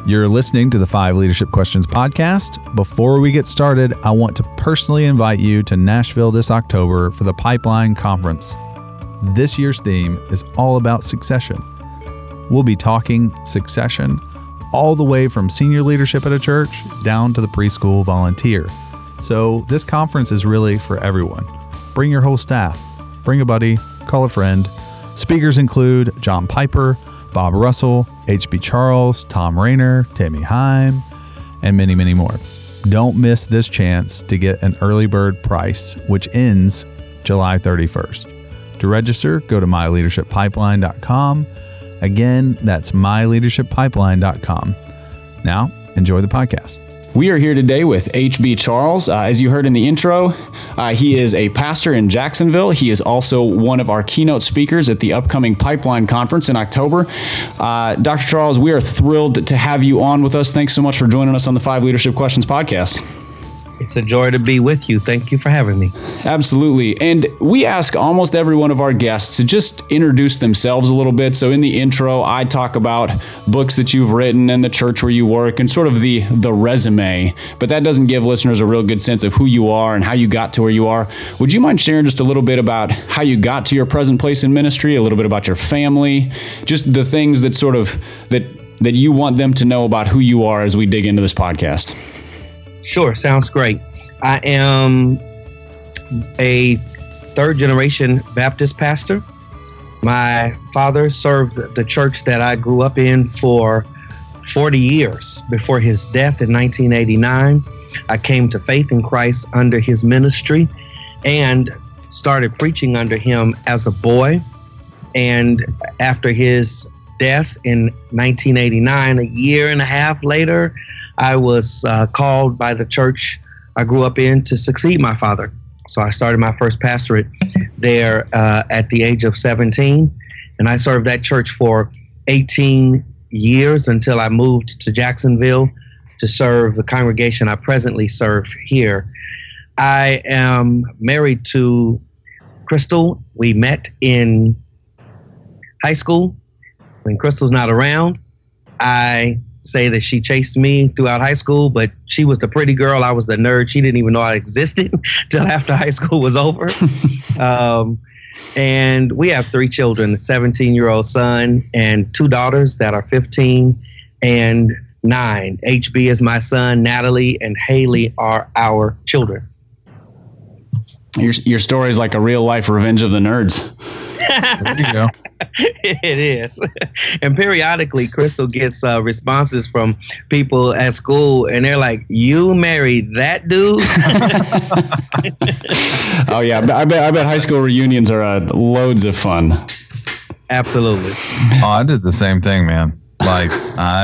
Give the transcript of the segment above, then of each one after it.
You're listening to the 5 Leadership Questions podcast. Before we get started, I want to personally invite you to Nashville this October for the Pipeline Conference. This year's theme is all about succession. We'll be talking succession all the way from senior leadership at a church down to the preschool volunteer. So this conference is really for everyone. Bring your whole staff. Bring a buddy. Call a friend. Speakers include John Piper, Bob Russell, H.B. Charles, Tom Rainer, Tammy Heim, and many, many more. Don't miss this chance to get an early bird price, which ends July 31st. To register, go to myleadershipipeline.com. Again, that's myleadershipipeline.com. Now, enjoy the podcast. We are here today with H.B. Charles. As you heard in the intro, he is a pastor in Jacksonville. He is also one of our keynote speakers at the upcoming Pipeline Conference in October. Dr. Charles, we are thrilled to have you on with us. Thanks so much for joining us on the 5 Leadership Questions podcast. It's a joy to be with you. Thank you for having me. Absolutely. And we ask almost every one of our guests to just introduce themselves a little bit. So in the intro, I talk about books that you've written and the church where you work and sort of the resume. But that doesn't give listeners a real good sense of who you are and how you got to where you are. Would you mind sharing just a little bit about how you got to your present place in ministry, a little bit about your family, just the things that sort of that you want them to know about who you are as we dig into this podcast? Sure, sounds great. I am a third-generation Baptist pastor. My father served the church that I grew up in for 40 years before his death in 1989. I came to faith in Christ under his ministry and started preaching under him as a boy. And after his death in 1989, a year and a half later, I was called by the church I grew up in to succeed my father. So I started my first pastorate there at the age of 17. And I served that church for 18 years until I moved to Jacksonville to serve the congregation I presently serve here. I am married to Crystal. We met in high school. When Crystal's not around, I say that she chased me throughout high school, but she was the pretty girl. I was the nerd. She didn't even know I existed till after high school was over. And we have 3 children, a 17-year-old son and 2 daughters that are 15 and 9. HB is my son, Natalie and Haley are our children. Your story is like a real life Revenge of the Nerds. There you go. It is. And periodically, Crystal gets responses from people at school, and they're like, "You married that dude?" Oh, yeah. I bet high school reunions are loads of fun. Absolutely. Oh, I did the same thing, man. Like,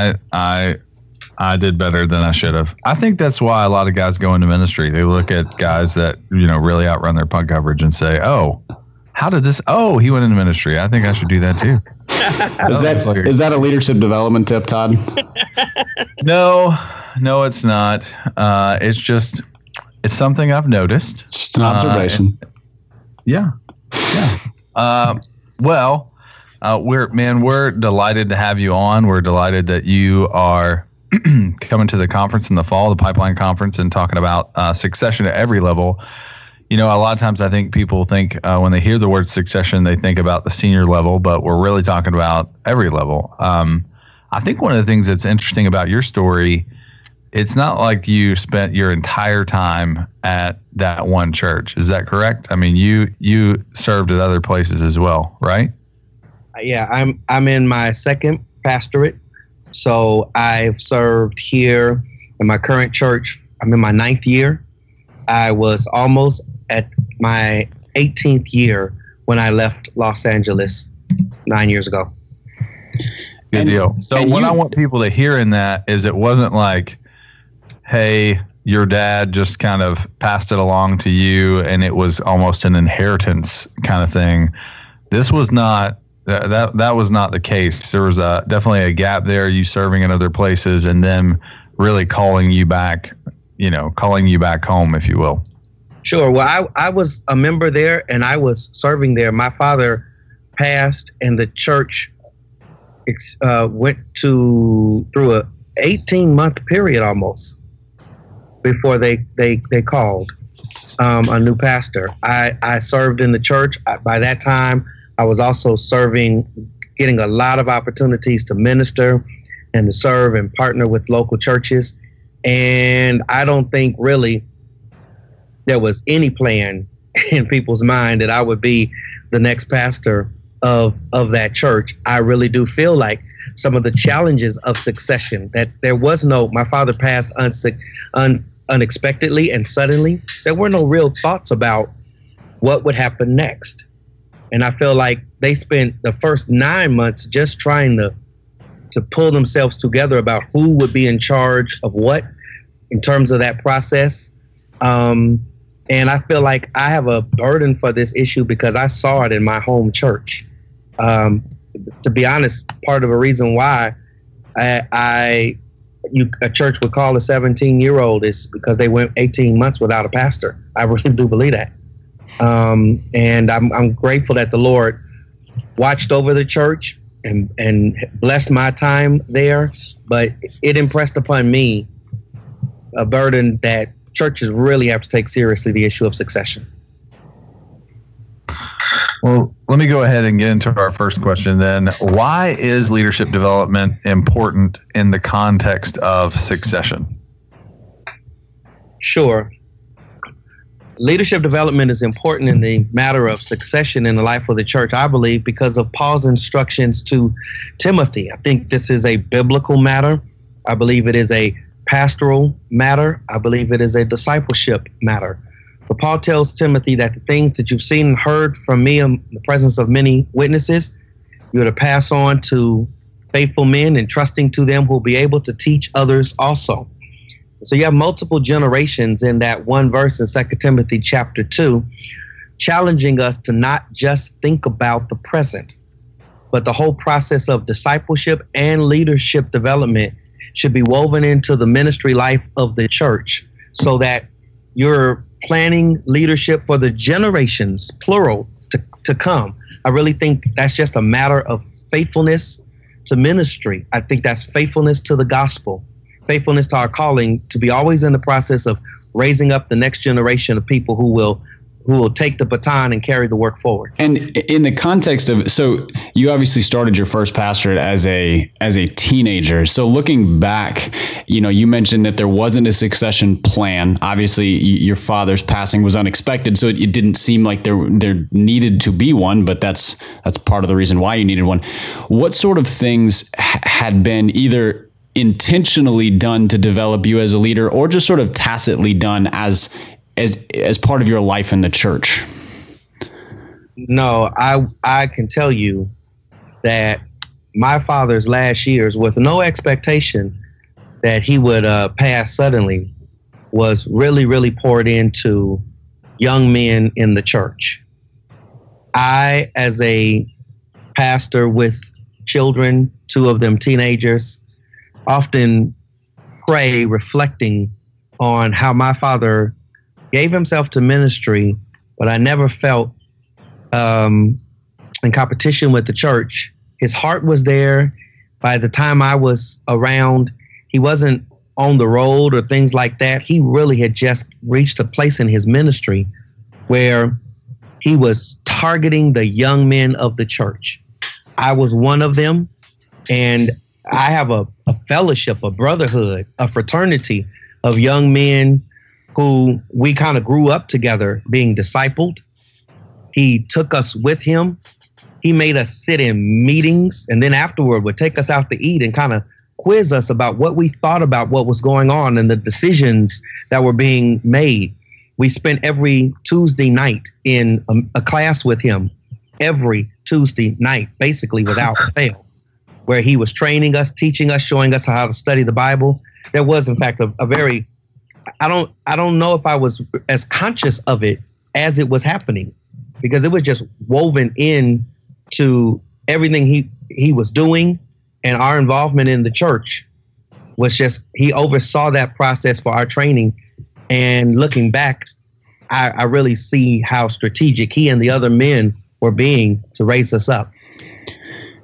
I did better than I should have. I think that's why a lot of guys go into ministry. They look at guys that, really outrun their punt coverage and say, "Oh, how did this? Oh, he went into ministry. I think I should do that too." Is that a leadership development tip, Todd? No, it's not. It's something I've noticed. Just an observation. Yeah. We're delighted to have you on. We're delighted that you are coming to the conference in the fall, the Pipeline Conference, and talking about succession at every level. A lot of times I think people think when they hear the word succession, they think about the senior level, but we're really talking about every level. I think one of the things that's interesting about your story, it's not like you spent your entire time at that one church. Is that correct? I mean, you served at other places as well, right? Yeah, I'm in my second pastorate. So I've served here in my current church. I'm in my 9th year. I was almost at my 18th year when I left Los Angeles 9 years ago. Good deal. So what I want people to hear in that is it wasn't like, hey, your dad just kind of passed it along to you and it was almost an inheritance kind of thing. This was not, that was not the case. There was definitely a gap there, you serving in other places and them really calling you back home, if you will. Sure. Well, I was a member there and I was serving there. My father passed and the church went through 18-month period almost before they called a new pastor. I served in the church. By that time, I was also getting a lot of opportunities to minister and to serve and partner with local churches. And I don't think really there was any plan in people's mind that I would be the next pastor of that church. I really do feel like some of the challenges of succession, that there was my father passed unexpectedly and suddenly. There were no real thoughts about what would happen next. And I feel like they spent the first 9 months just trying to pull themselves together about who would be in charge of what in terms of that process. And I feel like I have a burden for this issue because I saw it in my home church. To be honest, part of the reason why a church would call a 17-year-old is because they went 18 months without a pastor. I really do believe that. And I'm grateful that the Lord watched over the church and blessed my time there. But it impressed upon me a burden that churches really have to take seriously the issue of succession. Well, let me go ahead and get into our first question then. Why is leadership development important in the context of succession? Sure. Leadership development is important in the matter of succession in the life of the church, I believe, because of Paul's instructions to Timothy. I think this is a biblical matter. I believe it is a pastoral matter. I believe it is a discipleship matter. But Paul tells Timothy that the things that you've seen and heard from me in the presence of many witnesses, you're to pass on to faithful men, and trusting to them who will be able to teach others also. So you have multiple generations in that one verse in 2 Timothy chapter 2, challenging us to not just think about the present, but the whole process of discipleship and leadership development should be woven into the ministry life of the church, so that you're planning leadership for the generations, plural, to come. I really think that's just a matter of faithfulness to ministry. I think that's faithfulness to the gospel, faithfulness to our calling, to be always in the process of raising up the next generation of people who will take the baton and carry the work forward. And in the context of, so you obviously started your first pastorate as a teenager. So looking back, you mentioned that there wasn't a succession plan. Obviously, your father's passing was unexpected, so it didn't seem like there needed to be one. But that's part of the reason why you needed one. What sort of things had been either intentionally done to develop you as a leader, or just sort of tacitly done as part of your life in the church? No, I can tell you that my father's last years, with no expectation that he would pass suddenly, was really, really poured into young men in the church. I, as a pastor with children, 2 of them teenagers, often pray reflecting on how my father gave himself to ministry, but I never felt in competition with the church. His heart was there. By the time I was around, he wasn't on the road or things like that. He really had just reached a place in his ministry where he was targeting the young men of the church. I was one of them, and I have a fellowship, a brotherhood, a fraternity of young men who we kind of grew up together being discipled. He took us with him. He made us sit in meetings, and then afterward would take us out to eat and kind of quiz us about what we thought about what was going on and the decisions that were being made. We spent every Tuesday night in a class with him, every Tuesday night, basically without fail, where he was training us, teaching us, showing us how to study the Bible. There was, in fact, a very, I don't know if I was as conscious of it as it was happening, because it was just woven in to everything he was doing, and our involvement in the church was just, he oversaw that process for our training. And looking back, I really see how strategic he and the other men were being to raise us up.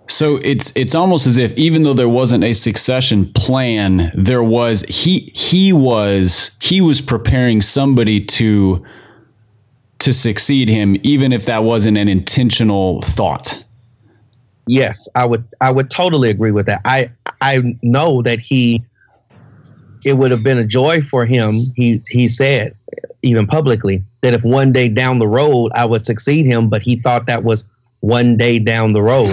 So it's almost as if, even though there wasn't a succession plan, there was he was preparing somebody to succeed him, even if that wasn't an intentional thought. Yes, I would totally agree with that. I know that it would have been a joy for him. He said, even publicly, that if one day down the road I would succeed him, but he thought that was one day down the road.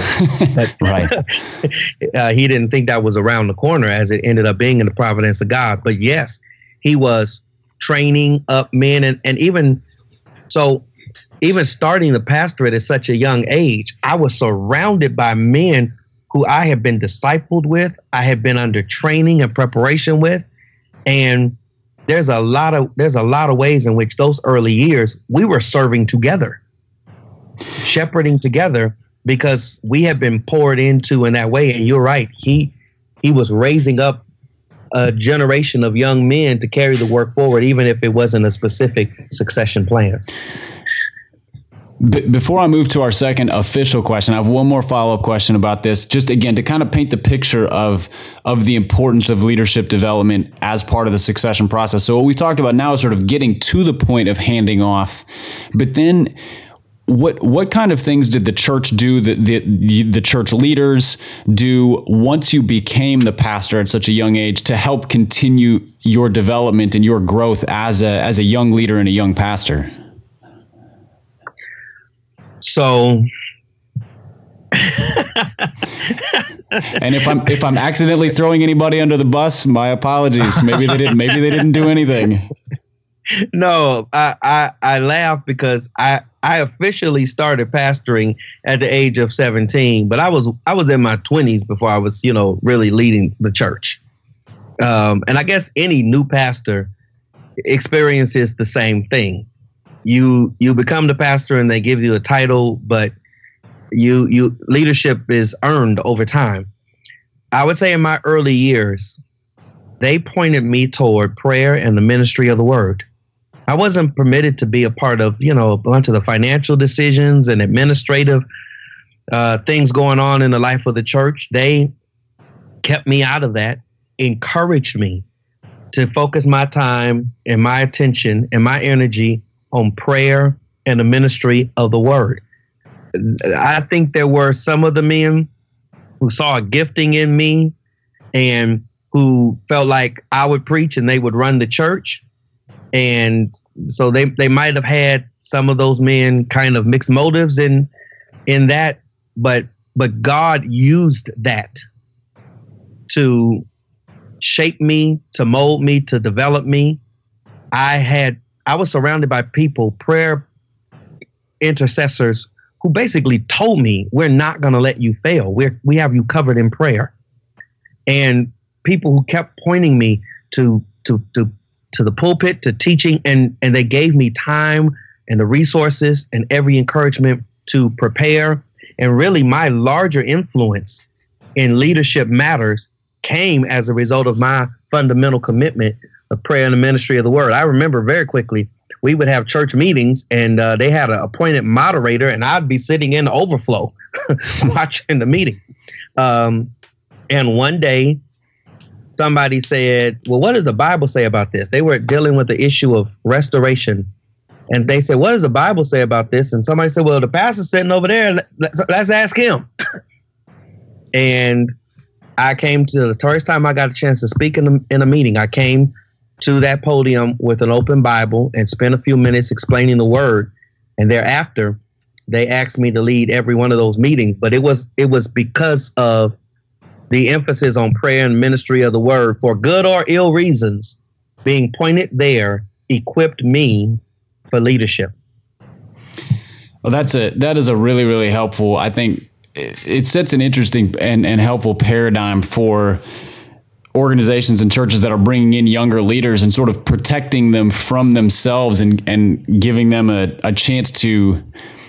Right. He didn't think that was around the corner, as it ended up being in the providence of God. But yes, he was training up men. And even starting the pastorate at such a young age, I was surrounded by men who I have been discipled with, I have been under training and preparation with. And there's a lot of ways in which those early years we were serving together, shepherding together, because we have been poured into in that way. And you're right. He was raising up a generation of young men to carry the work forward, even if it wasn't a specific succession plan. Before I move to our second official question, I have one more follow-up question about this, just again to kind of paint the picture of the importance of leadership development as part of the succession process. So what we talked about now is sort of getting to the point of handing off, but then what kind of things did the church do, the church leaders do once you became the pastor at such a young age to help continue your development and your growth as a young leader and a young pastor? So, and if I'm accidentally throwing anybody under the bus, my apologies. Maybe they didn't do anything. No, I laugh because I officially started pastoring at the age of 17, but I was in my 20s before I was, really leading the church. And I guess any new pastor experiences the same thing. You become the pastor and they give you a title, but you leadership is earned over time. I would say in my early years, they pointed me toward prayer and the ministry of the word. I wasn't permitted to be a part of, a bunch of the financial decisions and administrative things going on in the life of the church. They kept me out of that, encouraged me to focus my time and my attention and my energy on prayer and the ministry of the word. I think there were some of the men who saw a gifting in me and who felt like I would preach and they would run the church. And so they might have had some of those men kind of mixed motives in that, but God used that to shape me, to mold me, to develop me. I was surrounded by people, prayer intercessors, who basically told me, we're not going to let you fail. We have you covered in prayer. And people who kept pointing me to the pulpit, to teaching, and they gave me time and the resources and every encouragement to prepare. And really my larger influence in leadership matters came as a result of my fundamental commitment of prayer and the ministry of the word. I remember very quickly, we would have church meetings and they had an appointed moderator and I'd be sitting in the overflow watching the meeting. And one day somebody said, well, what does the Bible say about this? They were dealing with the issue of restoration. And they said, what does the Bible say about this? And somebody said, well, the pastor's sitting over there. Let's ask him. And I came to the first time I got a chance to speak in a meeting. I came to that podium with an open Bible and spent a few minutes explaining the word. And thereafter, they asked me to lead every one of those meetings. But it was because of the emphasis on prayer and ministry of the word, for good or ill reasons, being pointed there, equipped me for leadership. Well, that is a really, really helpful. I think it sets an interesting and helpful paradigm for organizations and churches that are bringing in younger leaders and sort of protecting them from themselves and giving them a chance to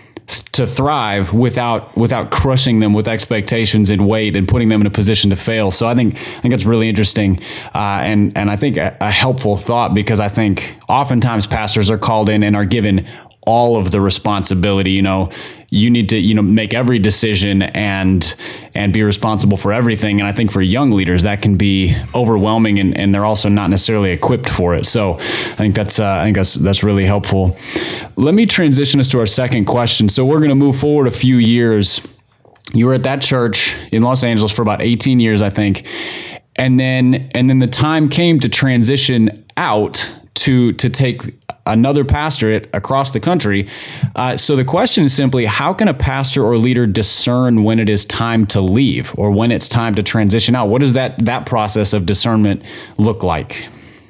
thrive without crushing them with expectations and weight and putting them in a position to fail. So I think that's really interesting and I think a helpful thought, because I think oftentimes pastors are called in and are given all of the responsibility. You need to, make every decision and be responsible for everything. And I think for young leaders, that can be overwhelming, and they're also not necessarily equipped for it. So I think that's really helpful. Let me transition us to our second question. So we're going to move forward a few years. You were at that church in Los Angeles for about 18 years, I think. And then the time came to transition out to take another pastorate across the country. So the question is simply, how can a pastor or leader discern when it is time to leave or when it's time to transition out? What does that process of discernment look like?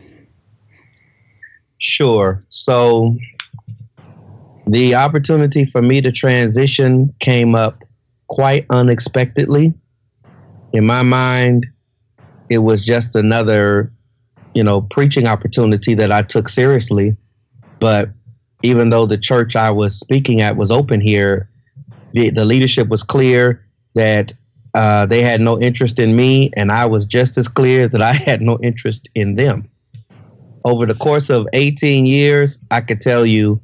Sure. So the opportunity for me to transition came up quite unexpectedly. In my mind, it was just another, preaching opportunity that I took seriously. But even though the church I was speaking at was open here, the leadership was clear that they had no interest in me, and I was just as clear that I had no interest in them. Over the course of 18 years, I could tell you,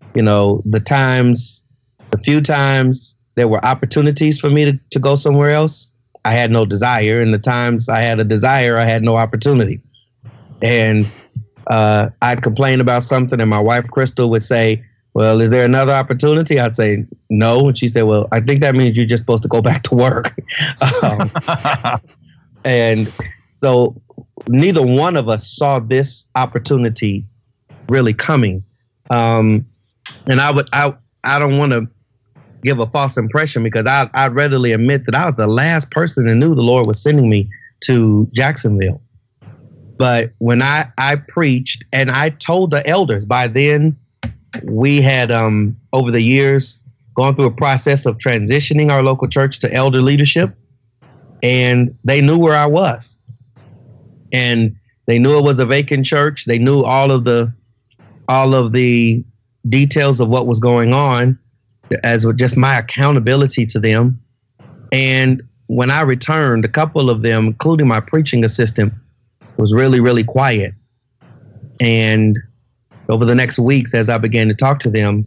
the few times there were opportunities for me to go somewhere else, I had no desire. And the times I had a desire, I had no opportunity. And I'd complain about something, and my wife, Crystal, would say, well, is there another opportunity? I'd say no. And she said, well, I think that means you're just supposed to go back to work. And so neither one of us saw this opportunity really coming. And I don't want to give a false impression, because I readily admit that I was the last person that knew the Lord was sending me to Jacksonville. But when I preached and I told the elders, by then we had, over the years, gone through a process of transitioning our local church to elder leadership, and they knew where I was. And they knew it was a vacant church. They knew all of the details of what was going on, as with just my accountability to them. And when I returned, a couple of them, including my preaching assistant, was really, really quiet. And over the next weeks, as I began to talk to them,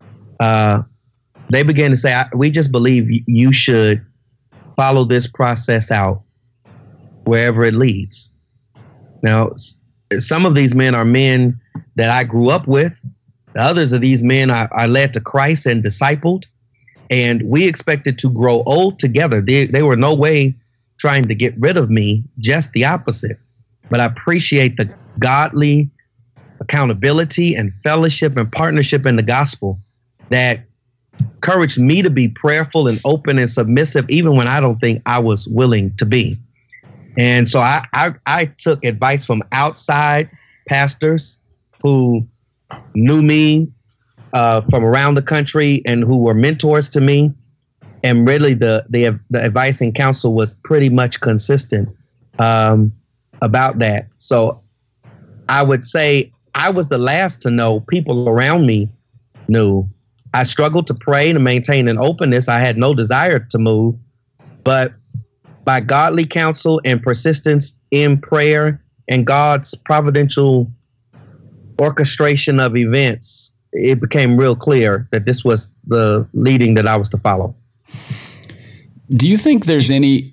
they began to say, we just believe you should follow this process out wherever it leads. Now, some of these men are men that I grew up with. The others of these men I led to Christ and discipled, and we expected to grow old together. They were no way trying to get rid of me, just the opposite. But I appreciate the godly accountability and fellowship and partnership in the gospel that encouraged me to be prayerful and open and submissive, even when I don't think I was willing to be. And so I took advice from outside pastors who knew me from around the country and who were mentors to me. And really the advice and counsel was pretty much consistent about that. So I would say I was the last to know. People around me knew. I struggled to pray to maintain an openness. I had no desire to move, but by godly counsel and persistence in prayer and God's providential orchestration of events, it became real clear that this was the leading that I was to follow. Do you think there's any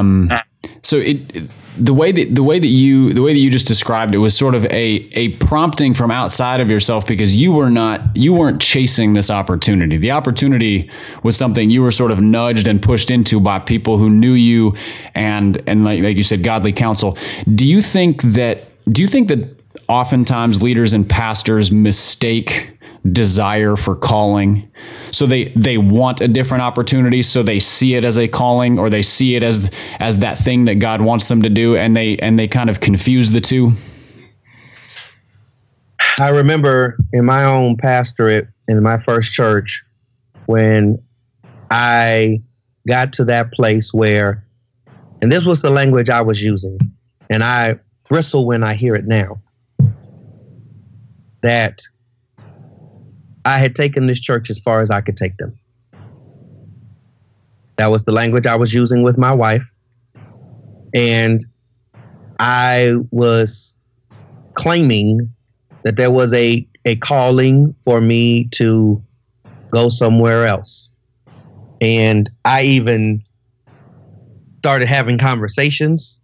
the way that you just described it was sort of a prompting from outside of yourself, because you weren't chasing this opportunity. The opportunity was something you were sort of nudged and pushed into by people who knew you and like you said, godly counsel. Do you think that oftentimes leaders and pastors mistake desire for calling? So they want a different opportunity, so they see it as a calling, or they see it as that thing that God wants them to do, and they kind of confuse the two. I remember in my own pastorate in my first church, when I got to that place where, and this was the language I was using, and I bristle when I hear it now, that I had taken this church as far as I could take them. That was the language I was using with my wife. And I was claiming that there was a a calling for me to go somewhere else. And I even started having conversations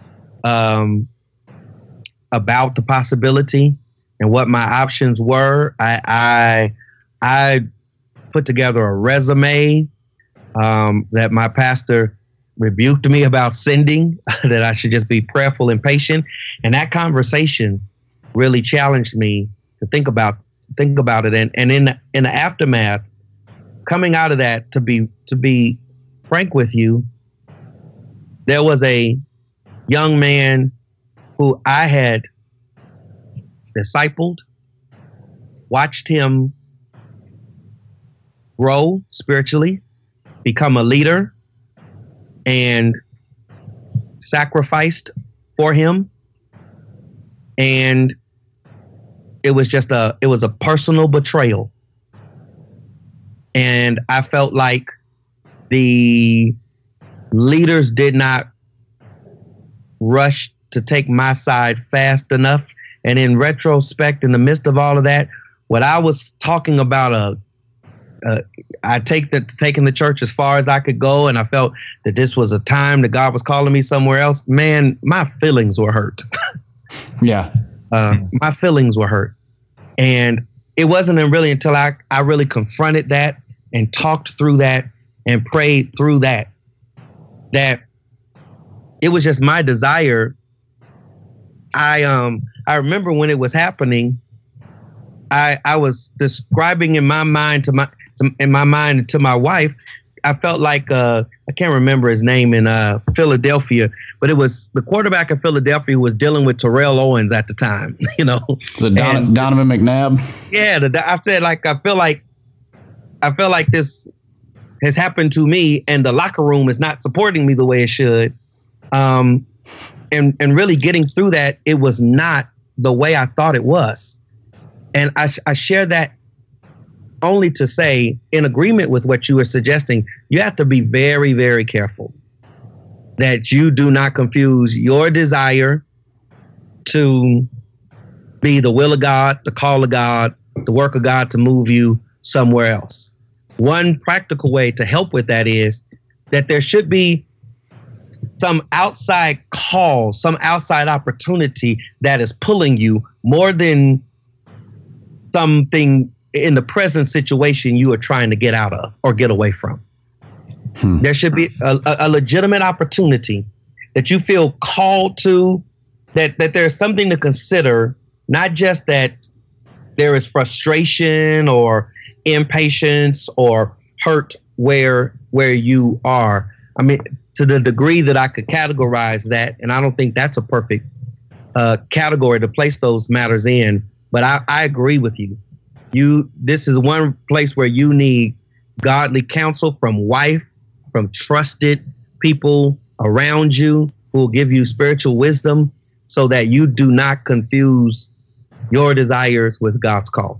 about the possibility and what my options were. I put together a resume that my pastor rebuked me about sending, that I should just be prayerful and patient. And that conversation really challenged me to think about it. And in the aftermath, coming out of that, to be frank with you, there was a young man who I had discipled, watched him grow spiritually, become a leader, and sacrificed for him. And it was a personal betrayal. And I felt like the leaders did not rush to take my side fast enough. And in retrospect, in the midst of all of that, what I was talking about, taking the church as far as I could go, and I felt that this was a time that God was calling me somewhere else. Man, my feelings were hurt. Yeah. My feelings were hurt. And it wasn't really until I really confronted that and talked through that and prayed through that it was just my desire. I remember when it was happening, I was describing in my mind to my wife. I felt like I can't remember his name in Philadelphia, but it was the quarterback of Philadelphia who was dealing with Terrell Owens at the time. You know, so Donovan McNabb. Yeah, I said I feel like this has happened to me, and the locker room is not supporting me the way it should. And really getting through that, it was not the way I thought it was. And I share that only to say, in agreement with what you were suggesting, you have to be very, very careful that you do not confuse your desire to be the will of God, the call of God, the work of God to move you somewhere else. One practical way to help with that is that there should be some outside call, some outside opportunity that is pulling you more than something in the present situation you are trying to get out of or get away from. There should be a legitimate opportunity that you feel called to, that there's something to consider, not just that there is frustration or impatience or hurt where you are. I mean, to the degree that I could categorize that, and I don't think that's a perfect category to place those matters in, but I agree with you. This is one place where you need godly counsel from wife, from trusted people around you who will give you spiritual wisdom so that you do not confuse your desires with God's call.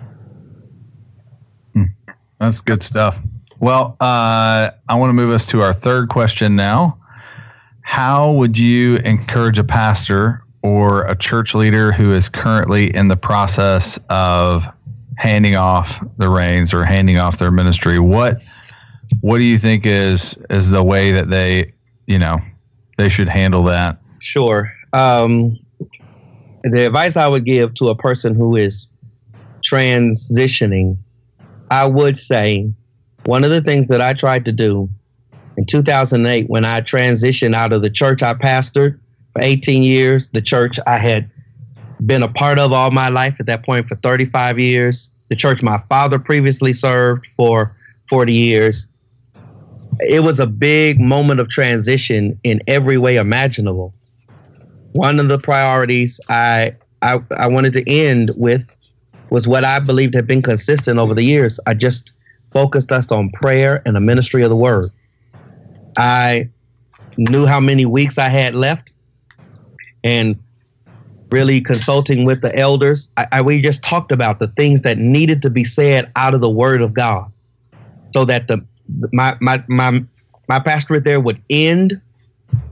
That's good stuff. Well, I want to move us to our third question now. How would you encourage a pastor or a church leader who is currently in the process of handing off the reins or handing off their ministry? What do you think is the way that they should handle that? Sure. The advice I would give to a person who is transitioning, I would say one of the things that I tried to do in 2008 when I transitioned out of the church I pastored for 18 years, the church I had been a part of all my life at that point for 35 years, the church my father previously served for 40 years. It was a big moment of transition in every way imaginable. One of the priorities I wanted to end with was what I believed had been consistent over the years. I just focused us on prayer and the ministry of the word. I knew how many weeks I had left, and really consulting with the elders, we just talked about the things that needed to be said out of the word of God so that my pastorate there would end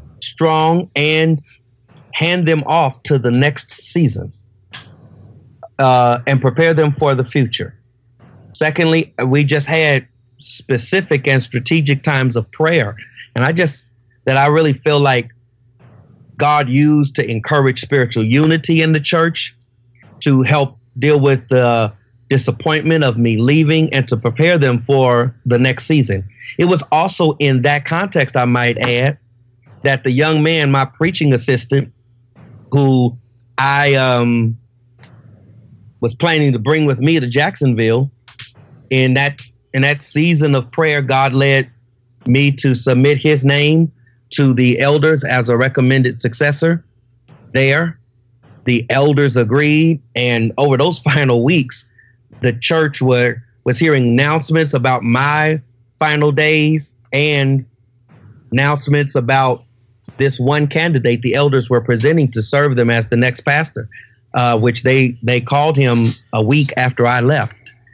strong and hand them off to the next season. and prepare them for the future. Secondly, we just had specific and strategic times of prayer. And I really feel like God used to encourage spiritual unity in the church, to help deal with the disappointment of me leaving, and to prepare them for the next season. It was also in that context, I might add, that the young man, my preaching assistant, who I was planning to bring with me to Jacksonville, in that season of prayer, God led me to submit his name to the elders as a recommended successor there. The elders agreed, and over those final weeks, the church was hearing announcements about my final days and announcements about this one candidate the elders were presenting to serve them as the next pastor, which they called him a week after I left.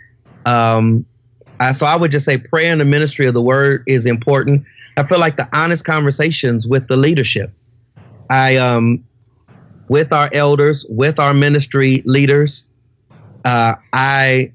So I would just say prayer and the ministry of the word is important. I feel like the honest conversations with the leadership, with our elders, with our ministry leaders, I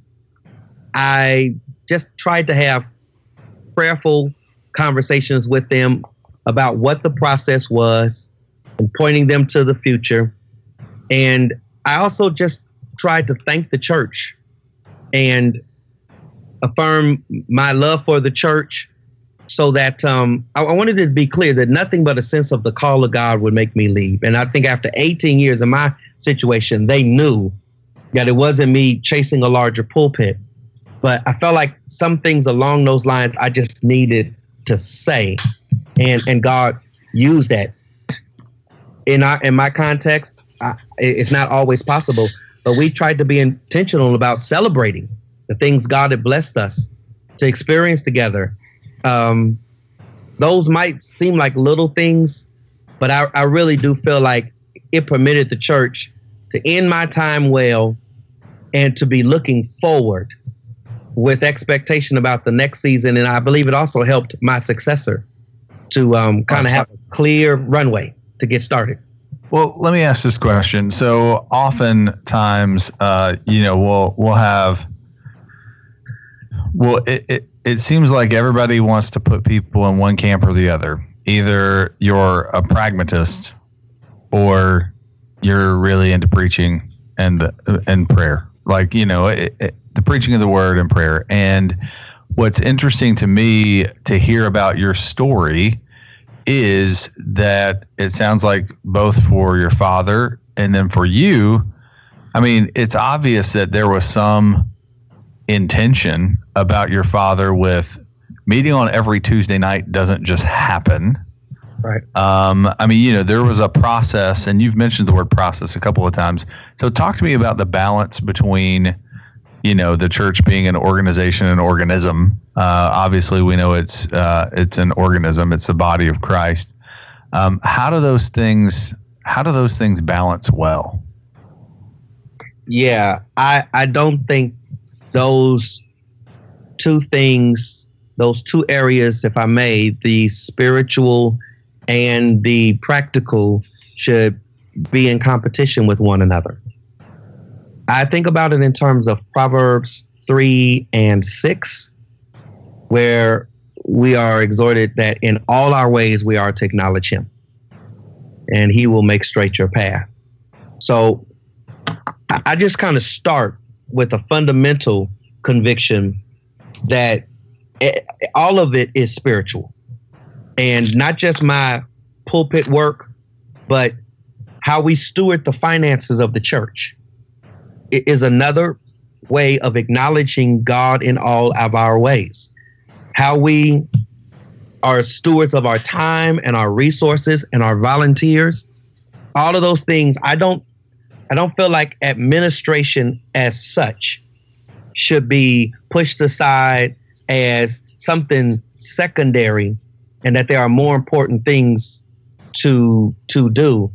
just tried to have prayerful conversations with them about what the process was and pointing them to the future. And I also just tried to thank the church and affirm my love for the church, so that I wanted it to be clear that nothing but a sense of the call of God would make me leave. And I think after 18 years in my situation, they knew that it wasn't me chasing a larger pulpit. But I felt like some things along those lines I just needed to say. And God used that. In my context, it's not always possible, but we tried to be intentional about celebrating the things God had blessed us to experience together. Those might seem like little things, but I really do feel like it permitted the church to end my time well and to be looking forward with expectation about the next season. And I believe it also helped my successor to kind of have a clear runway to get started. Well, let me ask this question. So oftentimes, we'll have, it seems like everybody wants to put people in one camp or the other. Either you're a pragmatist or you're really into preaching and prayer. Like, the preaching of the word and prayer. And what's interesting to me to hear about your story is that it sounds like both for your father and then for you, I mean, it's obvious that there was some intention about your father with meeting on every Tuesday night doesn't just happen. Right. There was a process, and you've mentioned the word process a couple of times. So talk to me about the balance between, the church being an organization and organism. Obviously, we know it's an organism. It's the body of Christ. How do those things balance well? Yeah, I don't think those two things, those two areas, if I may, the spiritual and the practical, should be in competition with one another. I think about it in terms of Proverbs 3:6, where we are exhorted that in all our ways we are to acknowledge him, and he will make straight your path. So I just kind of start with a fundamental conviction that all of it is spiritual, and not just my pulpit work, but how we steward the finances of the church. It is another way of acknowledging God in all of our ways. How we are stewards of our time and our resources and our volunteers, all of those things. I don't feel like administration as such should be pushed aside as something secondary, and that there are more important things to do.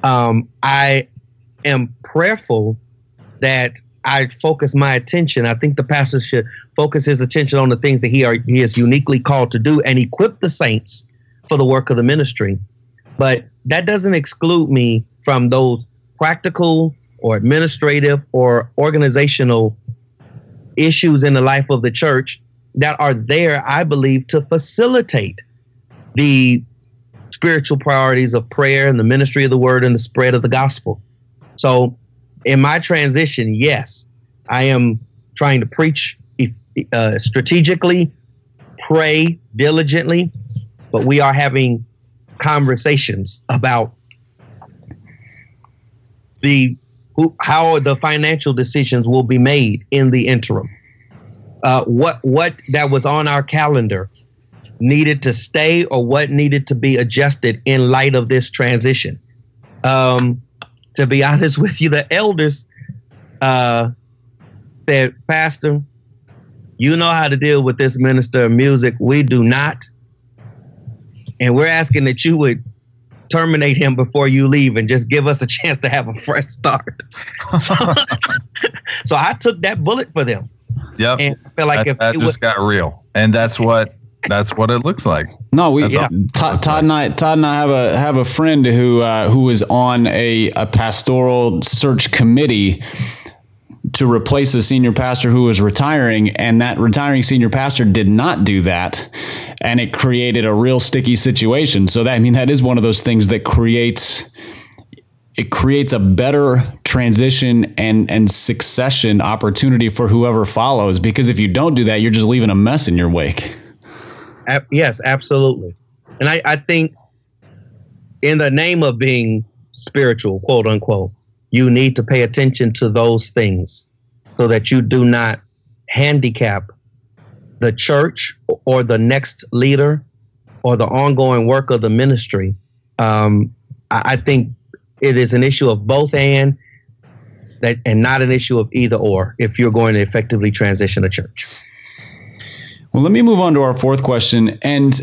I am prayerful that I focus my attention. I think the pastor should focus his attention on the things that he is uniquely called to do and equip the saints for the work of the ministry. But that doesn't exclude me from those practical or administrative or organizational issues in the life of the church that are there, I believe, to facilitate the spiritual priorities of prayer and the ministry of the word and the spread of the gospel. So in my transition, yes, I am trying to preach strategically, pray diligently, but we are having conversations about how the financial decisions will be made in the interim. What that was on our calendar needed to stay or what needed to be adjusted in light of this transition. To be honest with you, the elders said, Pastor, you know how to deal with this minister of music. We do not. And we're asking that you would terminate him before you leave and just give us a chance to have a fresh start. So I took that bullet for them. Yep. And I feel like that just got real. And that's what it looks like. No, Todd and I have a friend who was on a pastoral search committee to replace a senior pastor who was retiring, and that retiring senior pastor did not do that, and it created a real sticky situation. So that is one of those things that creates a better transition and succession opportunity for whoever follows, because if you don't do that, you're just leaving a mess in your wake. Yes, absolutely. And I think in the name of being spiritual, quote unquote, you need to pay attention to those things so that you do not handicap the church or the next leader or the ongoing work of the ministry. I think it is an issue of both and not an issue of either or if you're going to effectively transition a church. Well, let me move on to our fourth question. And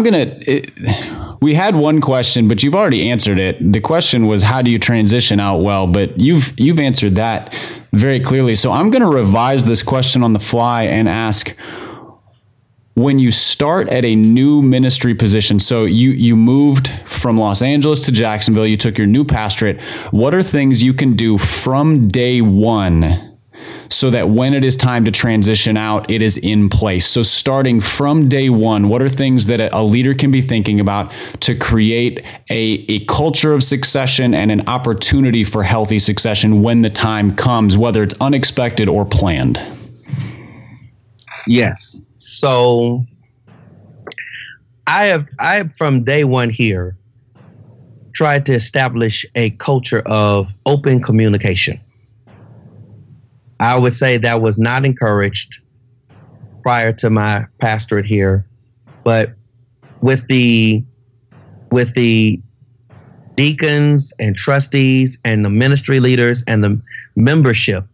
we had one question, but you've already answered it. The question was, how do you transition out well? But you've answered that very clearly. So I'm going to revise this question on the fly and ask, when you start at a new ministry position, so you moved from Los Angeles to Jacksonville, you took your new pastorate, what are things you can do from day one so that when it is time to transition out, it is in place? So starting from day one, what are things that a leader can be thinking about to create a culture of succession and an opportunity for healthy succession when the time comes, whether it's unexpected or planned? Yes. So I have from day one here tried to establish a culture of open communication. I would say that was not encouraged prior to my pastorate here, but with the deacons and trustees and the ministry leaders and the membership,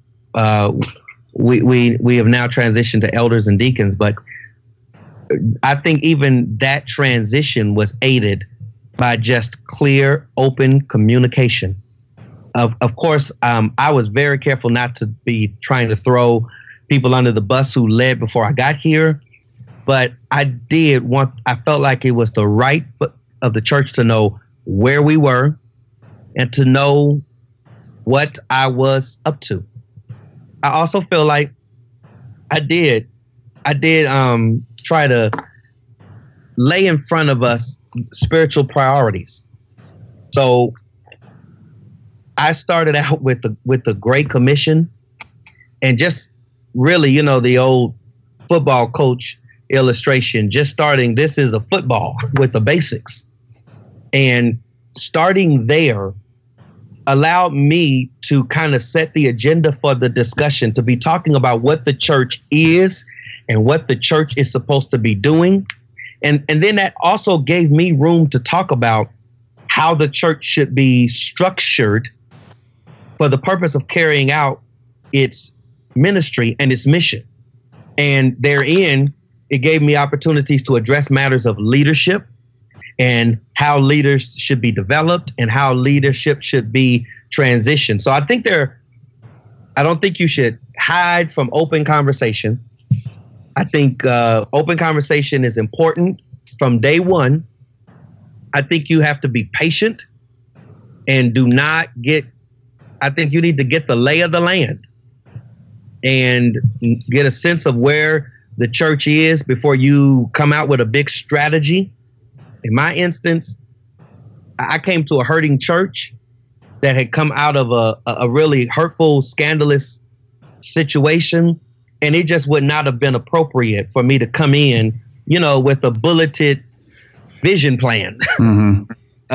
we have now transitioned to elders and deacons. But I think even that transition was aided by just clear, open communication. Of course, I was very careful not to be trying to throw people under the bus who led before I got here. But I felt like it was the right of the church to know where we were and to know what I was up to. I also feel like I did try to lay in front of us spiritual priorities. So I started out with the Great Commission, and just really, the old football coach illustration, just starting, this is a football with the basics. And starting there allowed me to kind of set the agenda for the discussion, to be talking about what the church is and what the church is supposed to be doing. And then that also gave me room to talk about how the church should be structured for the purpose of carrying out its ministry and its mission. And therein, it gave me opportunities to address matters of leadership and how leaders should be developed and how leadership should be transitioned. So I don't think you should hide from open conversation. I think open conversation is important from day one. I think you have to be patient and do not get I think you need to get the lay of the land and get a sense of where the church is before you come out with a big strategy. In my instance, I came to a hurting church that had come out of a really hurtful, scandalous situation, and it just would not have been appropriate for me to come in, with a bulleted vision plan. Mm-hmm.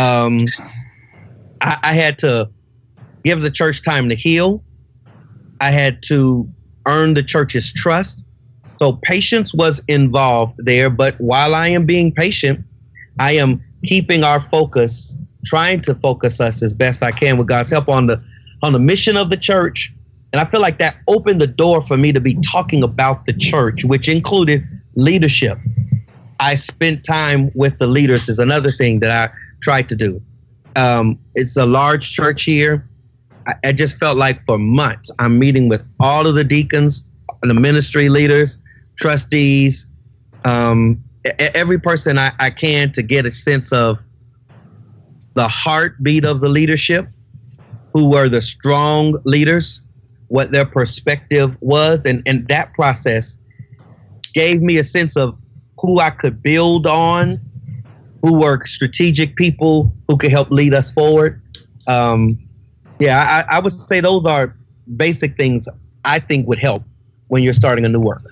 I had to give the church time to heal. I had to earn the church's trust. So patience was involved there. But while I am being patient, I am keeping our focus, trying to focus us as best I can with God's help on the mission of the church. And I feel like that opened the door for me to be talking about the church, which included leadership. I spent time with the leaders is another thing that I tried to do. It's a large church here. I just felt like for months I'm meeting with all of the deacons, the ministry leaders, trustees, every person I can to get a sense of the heartbeat of the leadership, who were the strong leaders, what their perspective was. And that process gave me a sense of who I could build on, who were strategic people who could help lead us forward. I would say those are basic things I think would help when you're starting a new work.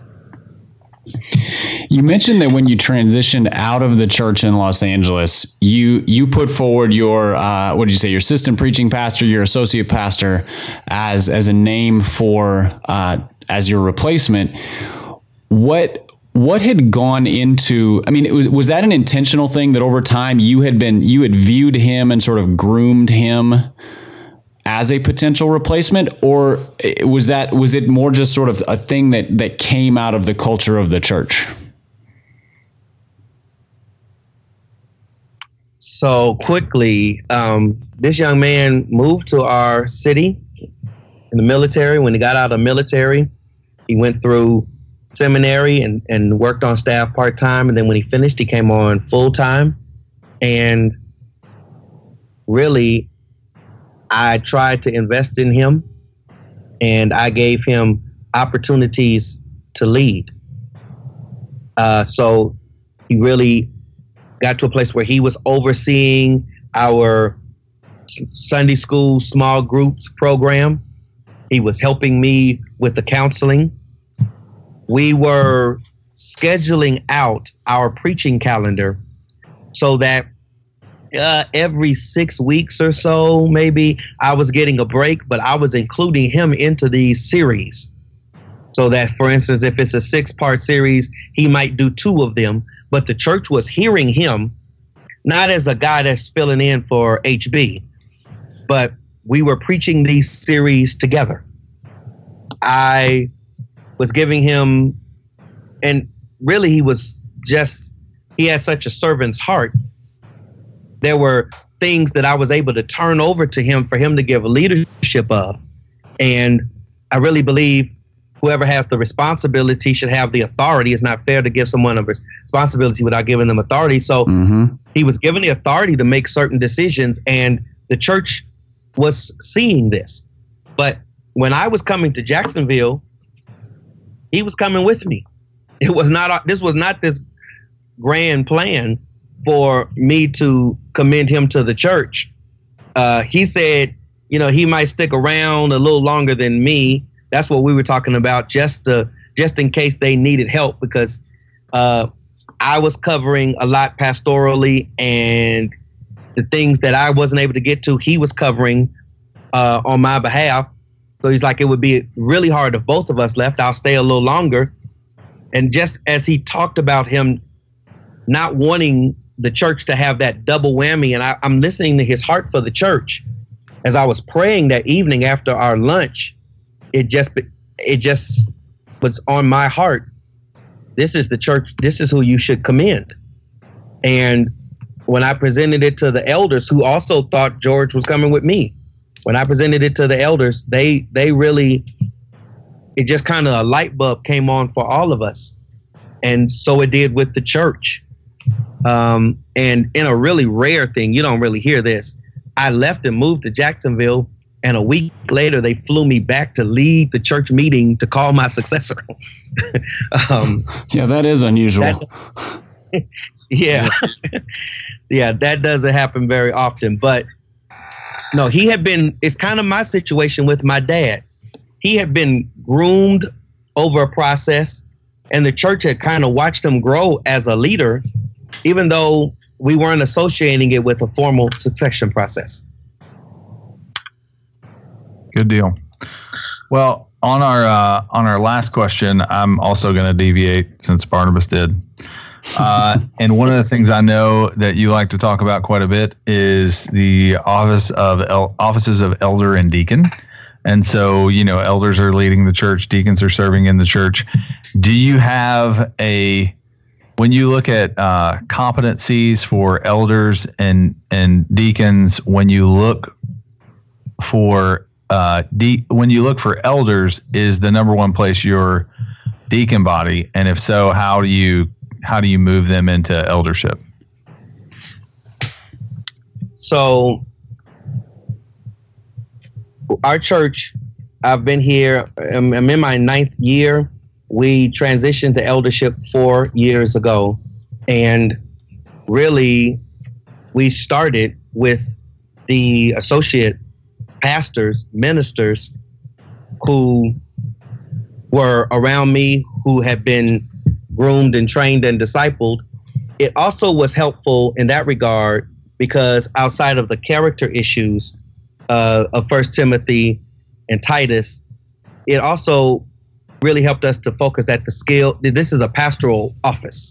You mentioned that when you transitioned out of the church in Los Angeles, you put forward your your assistant preaching pastor, your associate pastor, as a name for as your replacement. What had gone into? I mean, was that an intentional thing that over time you had viewed him and sort of groomed him as a potential replacement, or was it more just sort of a thing that came out of the culture of the church? So quickly, this young man moved to our city in the military. When he got out of the military, he went through seminary and worked on staff part-time. And then when he finished, he came on full-time. And really, I tried to invest in him, and I gave him opportunities to lead. So he really got to a place where he was overseeing our Sunday school small groups program. He was helping me with the counseling. We were scheduling out our preaching calendar so that every 6 weeks or so, maybe, I was getting a break, but I was including him into these series. So that, for instance, if it's a 6-part series, he might do 2 of them, but the church was hearing him, not as a guy that's filling in for HB, but we were preaching these series together. I was giving him, and really he had such a servant's heart. There were things that I was able to turn over to him for him to give leadership of. And I really believe whoever has the responsibility should have the authority. It's not fair to give someone a responsibility without giving them authority. So he was given the authority to make certain decisions, and the church was seeing this. But when I was coming to Jacksonville, he was coming with me. This was not this grand plan for me to commend him to the church. He said, he might stick around a little longer than me. That's what we were talking about, just in case they needed help, because I was covering a lot pastorally, and the things that I wasn't able to get to, he was covering on my behalf. So he's like, it would be really hard if both of us left. I'll stay a little longer. And just as he talked about him not wanting the church to have that double whammy, and I'm listening to his heart for the church. As I was praying that evening after our lunch, it just was on my heart. This is the church. This is who you should commend. And when I presented it to the elders, who also thought George was coming with me, when I presented it to the elders, they really, it just kind of a light bulb came on for all of us. And so it did with the church. And in a really rare thing, you don't really hear this, I left and moved to Jacksonville And a week later, they flew me back to lead the church meeting to call my successor. Yeah, that is unusual. Yeah. Yeah, that doesn't happen very often. But no, it's kind of my situation with my dad. He had been groomed over a process, and the church had kind of watched him grow as a leader, even though we weren't associating it with a formal succession process. Good deal. Well, on our last question, I'm also going to deviate since Barnabas did. And one of the things I know that you like to talk about quite a bit is the offices of elder and deacon. And so, elders are leading the church, deacons are serving in the church. Do you have when you look at competencies for elders and deacons, when you look for elders, is the number one place your deacon body? And if so, how do you move them into eldership? So our church, I've been here, I'm in my 9th year. We transitioned to eldership 4 years ago. And really, we started with the associate pastors, ministers who were around me, who had been groomed and trained and discipled. It also was helpful in that regard because outside of the character issues of 1 Timothy and Titus, it also really helped us to focus that the skill, this is a pastoral office,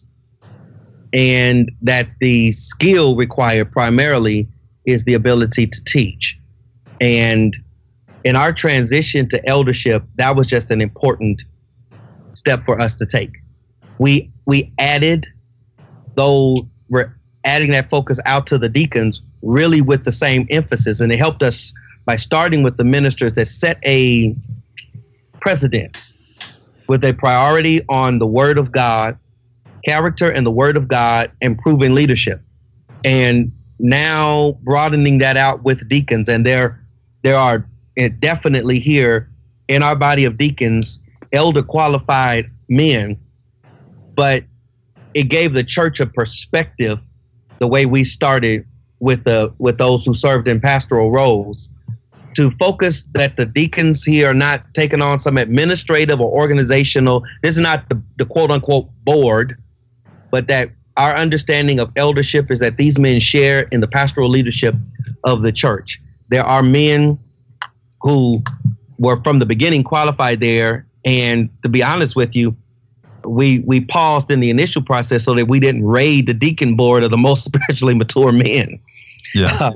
and that the skill required primarily is the ability to teach. And in our transition to eldership, that was just an important step for us to take. We added, though we're adding that focus out to the deacons, really with the same emphasis. And it helped us by starting with the ministers that set a precedence with a priority on the Word of God, character and the Word of God, and proven leadership. And now broadening that out with deacons. And there are definitely here in our body of deacons, elder qualified men, but it gave the church a perspective the way we started with those who served in pastoral roles, to focus that the deacons here are not taking on some administrative or organizational, this is not the quote unquote board, but that our understanding of eldership is that these men share in the pastoral leadership of the church. There are men who were from the beginning qualified there. And to be honest with you, we paused in the initial process so that we didn't raid the deacon board of the most spiritually mature men. Yeah.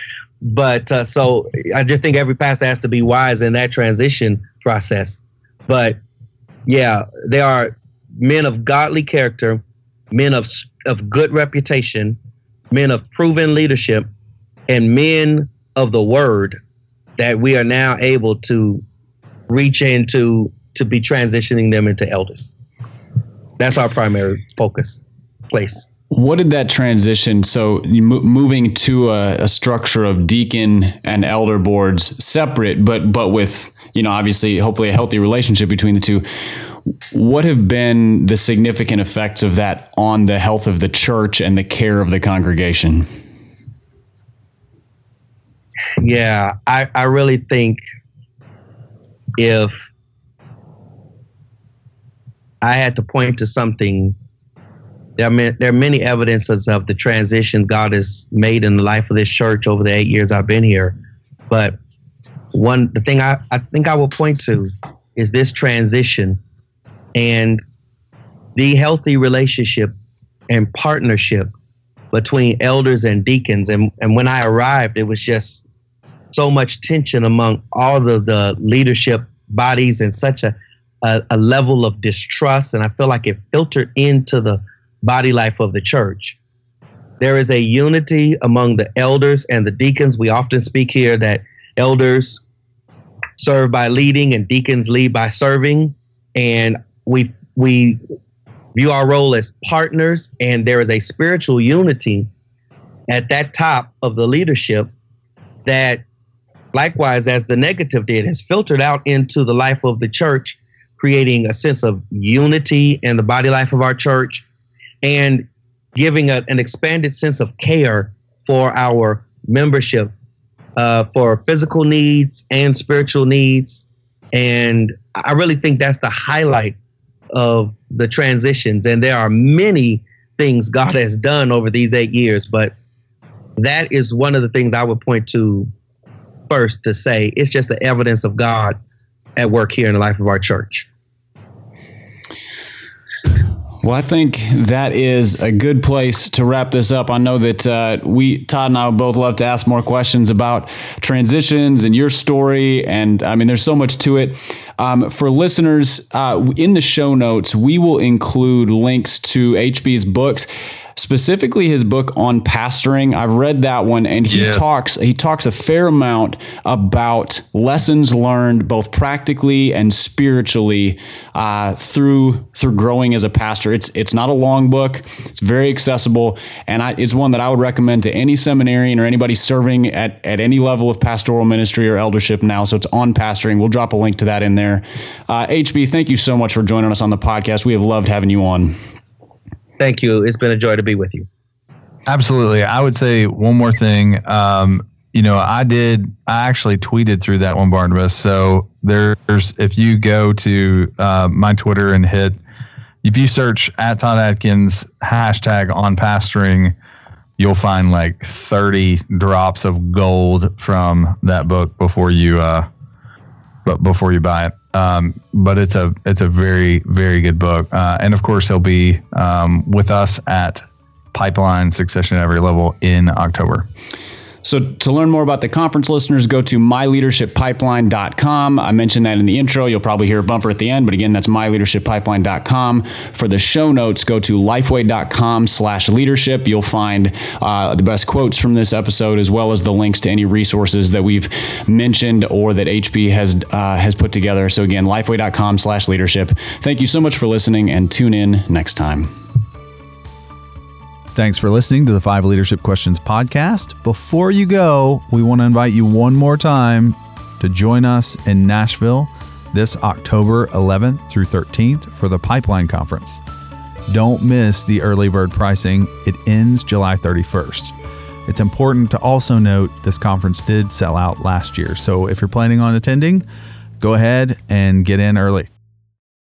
So I just think every pastor has to be wise in that transition process. But yeah, there are men of godly character, men of good reputation, men of proven leadership, and men of the word that we are now able to reach into to be transitioning them into elders. That's our primary place. What did that transition, so moving to a structure of deacon and elder boards separate, but with, obviously, hopefully a healthy relationship between the two, what have been the significant effects of that on the health of the church and the care of the congregation? Yeah, I really think if I had to point to something, there are many evidences of the transition God has made in the life of this church over the 8 years I've been here. But the thing I think I will point to is this transition and the healthy relationship and partnership between elders and deacons. And when I arrived, it was just so much tension among all of the leadership bodies and such a level of distrust. And I feel like it filtered into the body life of the church. There is a unity among the elders and the deacons. We often speak here that elders serve by leading and deacons lead by serving. And we view our role as partners, and there is a spiritual unity at that top of the leadership that likewise, as the negative did, has filtered out into the life of the church, creating a sense of unity in the body life of our church and giving an expanded sense of care for our membership, for physical needs and spiritual needs. And I really think that's the highlight of the transitions. And there are many things God has done over these 8 years, but that is one of the things I would point to first to say it's just the evidence of God at work here in the life of our church. Well, I think that is a good place to wrap this up. I know that Todd and I would both love to ask more questions about transitions and your story. And I mean, there's so much to it. For listeners, in the show notes, we will include links to HB's books, specifically his book on pastoring. I've read that one, and he talks a fair amount about lessons learned both practically and spiritually through growing as a pastor. It's not a long book. It's very accessible, and it's one that I would recommend to any seminarian or anybody serving at any level of pastoral ministry or eldership now. So it's on pastoring. We'll drop a link to that in there. HB, thank you so much for joining us on the podcast. We have loved having you on. Thank you. It's been a joy to be with you. Absolutely. I would say one more thing. I actually tweeted through that one, Barnabas. So if you go to my Twitter and if you search at Todd Atkins hashtag on pastoring, you'll find like 30 drops of gold from that book before you buy it. But it's a very, very good book. And of course, he'll be with us at Pipeline Succession at Every Level in October. So to learn more about the conference, listeners, go to myleadershippipeline.com. I mentioned that in the intro. You'll probably hear a bumper at the end, but again, that's myleadershippipeline.com. For the show notes, go to lifeway.com/leadership. You'll find the best quotes from this episode, as well as the links to any resources that we've mentioned or that HB has put together. So again, lifeway.com/leadership. Thank you so much for listening, and tune in next time. Thanks for listening to the 5 Leadership Questions podcast. Before you go, we want to invite you one more time to join us in Nashville this October 11th through 13th for the Pipeline Conference. Don't miss the early bird pricing. It ends July 31st. It's important to also note this conference did sell out last year. So if you're planning on attending, go ahead and get in early.